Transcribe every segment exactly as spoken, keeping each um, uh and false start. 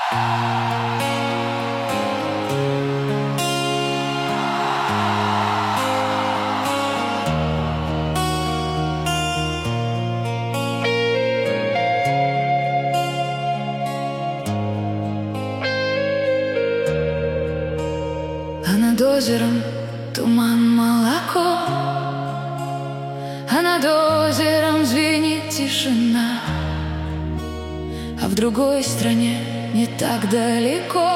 А над озером туман, молоко, а над озером звенит тишина. А в другой стране, не так далеко,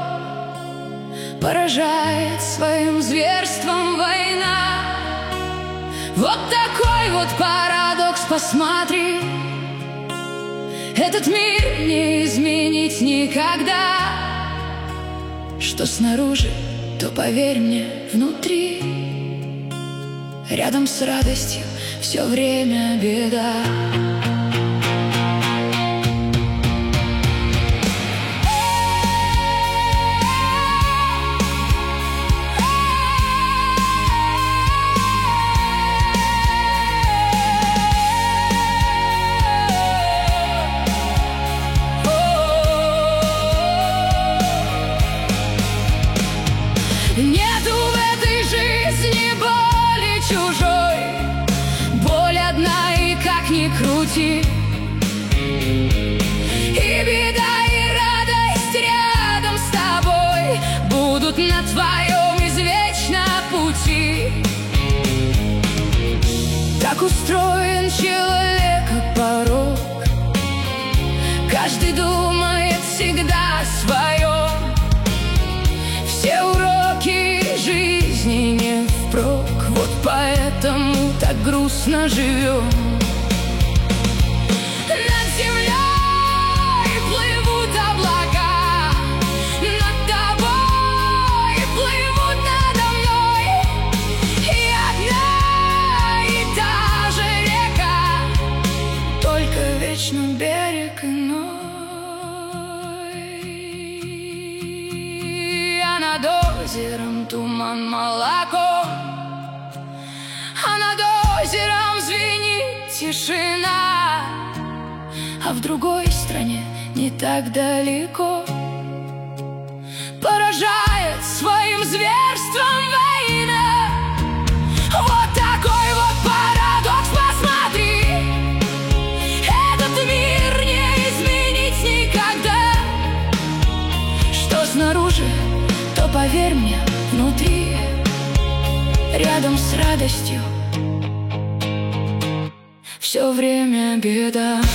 поражает своим зверством война. Вот такой вот парадокс, посмотри. Этот мир не изменить никогда. Что снаружи, то поверь мне, внутри. Рядом с радостью все время беда. Нету в этой жизни боли чужой, боль одна, и как ни крути. И беда, и радость рядом с тобой будут на твоем извечно пути. Так устроен человека порог, каждый думает всегда о своем. Все уроки жизни не впрок, вот поэтому так грустно живем. Над землей плывут облака, над тобой плывут надо мной. И одна и та же река, только вечно берег иной. А над озером туман, молоко, а над озером звенит тишина. А в другой стране, не так далеко, поражает своим зверством война. Вот такой вот парадокс, посмотри. Этот мир не изменить никогда. Что снаружи, то поверь мне, внутри. Рядом с радостью все время беда.